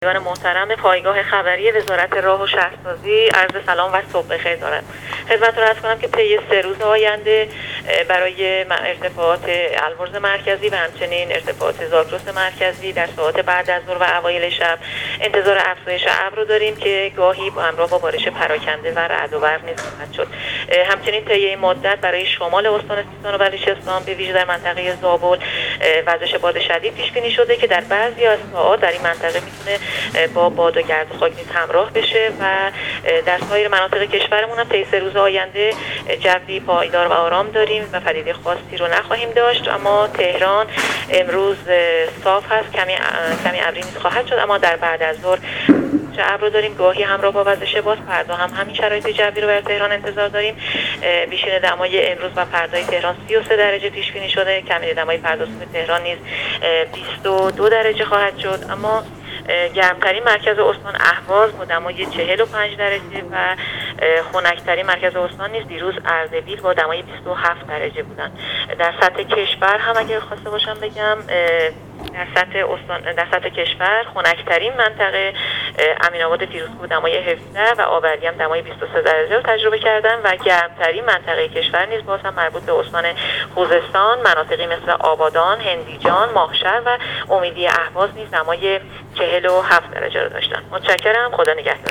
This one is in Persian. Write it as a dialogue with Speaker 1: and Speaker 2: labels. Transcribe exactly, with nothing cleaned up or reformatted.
Speaker 1: دیوان محترم پایگاه خبری وزارت راه و شهرسازی عرض سلام و صبح بخیر دارم. خدمتتون عرض کنم که طی سه روز آینده برای ارتفاعات البرز مرکزی و همچنین ارتفاعات زاگرس مرکزی در ساعات بعد از ظهر و اوایل شب انتظار افزایش ابر رو داریم که گاهی با همراه با بارش پراکنده و رعد و برق نیز خواهد شد. همچنین طی این مدت برای شمال استان سیستان و بلوچستان به ویژه در منطقه زابل وزش باد شدید پیش بینی شده که در بعضی از ساعات در این منطقه میتونه با باد و گرد خاک نیز همراه بشه و در سایر مناطق کشورمون هم طی سه روز آینده جوی پایدار و آرام داریم و پدیده خاصی رو نخواهیم داشت. اما تهران امروز صاف هست، کمی کمی ابری نیز خواهد شد، اما در بعد از ظهر چه ابر رو داریم گاهی همراه با وزش باد. فردا هم همین شرایط جوی رو بر تهران انتظار داریم. بیشتر دمای امروز و فردای تهران سی و سه درجه پیش بینی شده، کمی دمای فردا صبح تهران نیز بیست و دو درجه خواهد شد. اما گرمترین مرکز استان اهواز با دمای چهل و پنج درجه و خنکترین مرکز استان نیز دیروز اردبیل با دمای بیست و هفت درجه بودن. در سطح کشور هم اگر خواسته باشم بگم در سطح استان در سطح کشور خنکترین منطقه امین‌آباد فیروزکوه دمای هفده و آوردی هم دمای بیست و سه درجه رو تجربه کردن و گرمترین منطقه کشور نیز باز هم مربوط به استان خوزستان، مناطقی مثل آبادان، هندیجان، ماهشهر و امیدی اهواز نیز دمای چهل و هفت درجه رو داشتن. متشکرم. خدا نگهدار.